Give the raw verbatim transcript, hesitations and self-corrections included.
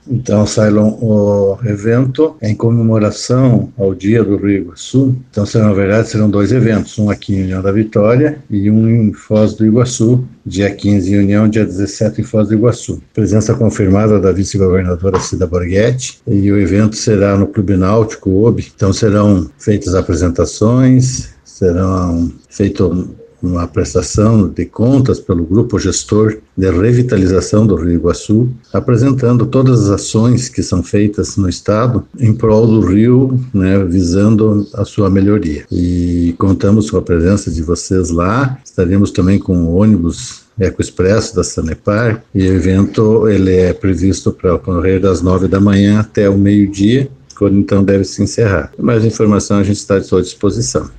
Então, Cylon, o evento é em comemoração ao Dia do Rio Iguaçu. Então, na verdade, serão dois eventos, um aqui em União da Vitória e um em Foz do Iguaçu, dia quinze em União, dia dezessete em Foz do Iguaçu. Presença confirmada da vice-governadora Cida Borghetti, e o evento será no Clube Náutico Obi. Então, serão feitas apresentações, serão feitos uma prestação de contas pelo grupo gestor de revitalização do Rio Iguaçu, apresentando todas as ações que são feitas no estado em prol do rio, né, visando a sua melhoria. E contamos com a presença de vocês lá. Estaremos também com o ônibus Ecoexpresso da Sanepar, e o evento ele é previsto para ocorrer das nove da manhã até o meio-dia, quando então deve se encerrar. Mais informação a gente está à sua disposição.